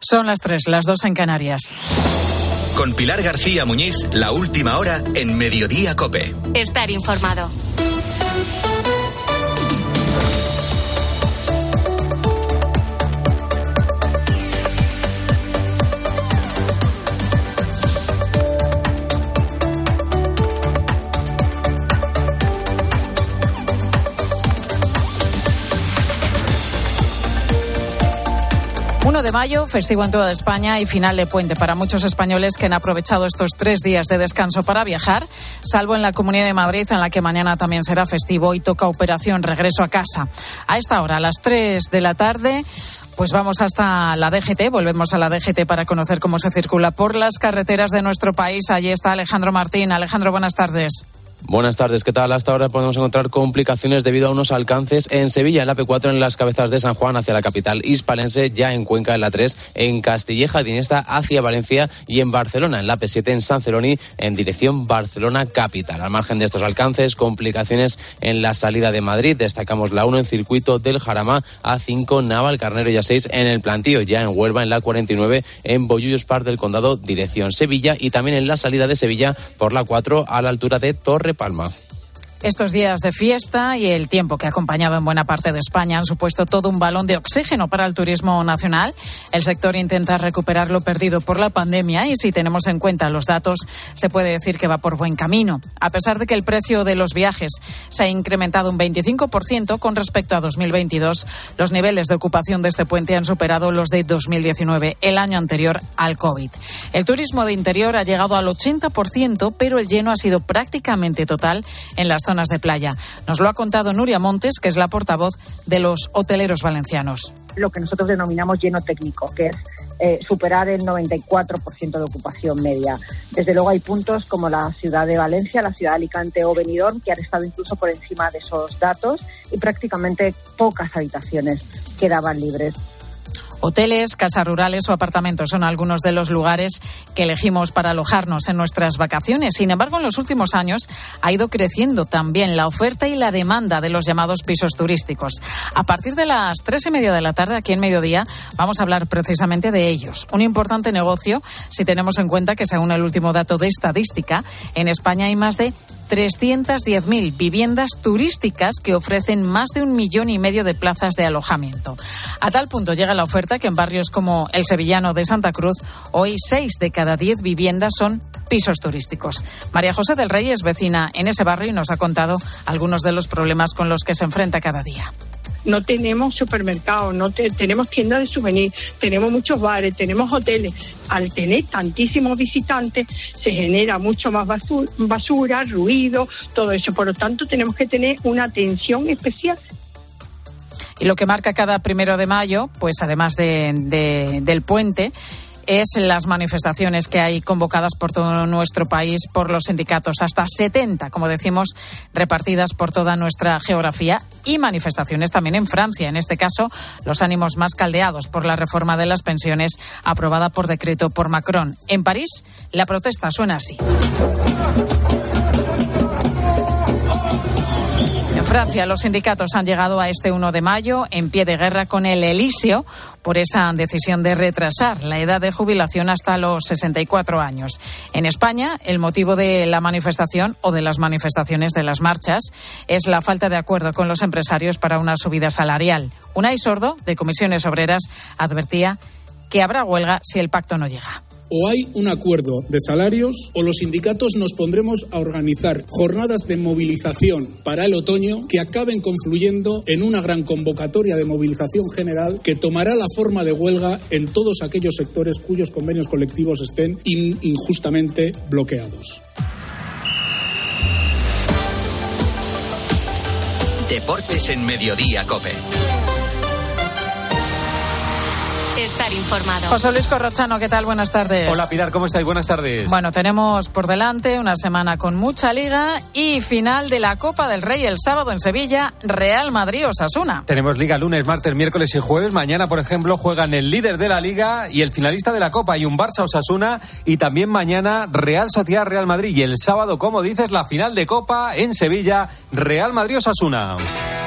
Son las 3, las 2 en Canarias. Con Pilar García Muñiz, la última hora en Mediodía COPE. Estar informado. De mayo, festivo en toda España y final de puente para muchos españoles que han aprovechado estos 3 días de descanso para viajar, salvo en la Comunidad de Madrid, en la que mañana también será festivo y toca operación regreso a casa. A esta hora, a las 3 de la tarde, pues vamos hasta la DGT, volvemos a la DGT para conocer cómo se circula por las carreteras de nuestro país. Allí está Alejandro Martín. Alejandro, buenas tardes. Buenas tardes, ¿qué tal? Hasta ahora podemos encontrar complicaciones debido a unos alcances en Sevilla, en la P4, en las cabezas de San Juan hacia la capital hispalense, ya en Cuenca, en la 3, en Castilleja de Iniesta hacia Valencia y en Barcelona, en la P7, en San Celoni, en dirección Barcelona capital. Al margen de estos alcances, complicaciones en la salida de Madrid, destacamos la 1 en circuito del Jarama, A5, Navalcarnero y A6 en el Plantío, ya en Huelva, en la 49, en Bollullos Par del Condado, dirección Sevilla, y también en la salida de Sevilla por la 4 a la altura de Torre Palma. Estos días de fiesta y el tiempo que ha acompañado en buena parte de España han supuesto todo un balón de oxígeno para el turismo nacional. El sector intenta recuperar lo perdido por la pandemia y, si tenemos en cuenta los datos, se puede decir que va por buen camino. A pesar de que el precio de los viajes se ha incrementado un 25% con respecto a 2022, los niveles de ocupación de este puente han superado los de 2019, el año anterior al COVID. El turismo de interior ha llegado al 80%, pero el lleno ha sido prácticamente total en las zonas de playa. Nos lo ha contado Nuria Montes, que es la portavoz de los hoteleros valencianos. Lo que nosotros denominamos lleno técnico, que es superar el 94% de ocupación media. Desde luego hay puntos como la ciudad de Valencia, la ciudad de Alicante o Benidorm que han estado incluso por encima de esos datos y prácticamente pocas habitaciones quedaban libres. Hoteles, casas rurales o apartamentos son algunos de los lugares que elegimos para alojarnos en nuestras vacaciones. Sin embargo, en los últimos años ha ido creciendo también la oferta y la demanda de los llamados pisos turísticos. A partir de las 3:30 de la tarde, aquí en Mediodía, vamos a hablar precisamente de ellos. Un importante negocio si tenemos en cuenta que, según el último dato de estadística, en España hay más de 310.000 viviendas turísticas que ofrecen más de 1,5 millones de plazas de alojamiento. A tal punto llega la oferta que en barrios como el sevillano de Santa Cruz, hoy 6 de cada 10 viviendas son pisos turísticos. María José del Rey es vecina en ese barrio y nos ha contado algunos de los problemas con los que se enfrenta cada día. No tenemos supermercados, tenemos tiendas de souvenir, tenemos muchos bares, tenemos hoteles. Al tener tantísimos visitantes se genera mucho más basura, ruido, todo eso. Por lo tanto, tenemos que tener una atención especial. Y lo que marca cada 1 de mayo, pues además del puente, es las manifestaciones que hay convocadas por todo nuestro país por los sindicatos, hasta 70, como decimos, repartidas por toda nuestra geografía, y manifestaciones también en Francia, en este caso los ánimos más caldeados por la reforma de las pensiones aprobada por decreto por Macron. En París, la protesta suena así. En Francia, los sindicatos han llegado a este 1 de mayo en pie de guerra con el Elíseo por esa decisión de retrasar la edad de jubilación hasta los 64 años. En España, el motivo de la manifestación o de las manifestaciones, de las marchas, es la falta de acuerdo con los empresarios para una subida salarial. Unai Sordo, de Comisiones Obreras, advertía que habrá huelga si el pacto no llega. O hay un acuerdo de salarios o los sindicatos nos pondremos a organizar jornadas de movilización para el otoño que acaben confluyendo en una gran convocatoria de movilización general que tomará la forma de huelga en todos aquellos sectores cuyos convenios colectivos estén injustamente bloqueados. Deportes en Mediodía COPE. Estar informado. José Luis Corrochano, ¿qué tal? Buenas tardes. Hola Pilar, ¿cómo estáis? Buenas tardes. Bueno, tenemos por delante una semana con mucha liga y final de la Copa del Rey el sábado en Sevilla, Real Madrid-Osasuna. Tenemos liga lunes, martes, miércoles y jueves. Mañana, por ejemplo, juegan el líder de la liga y el finalista de la Copa. Hay un Barça-Osasuna y también mañana Real Sociedad-Real Madrid. Y el sábado, como dices, la final de Copa en Sevilla, Real Madrid-Osasuna.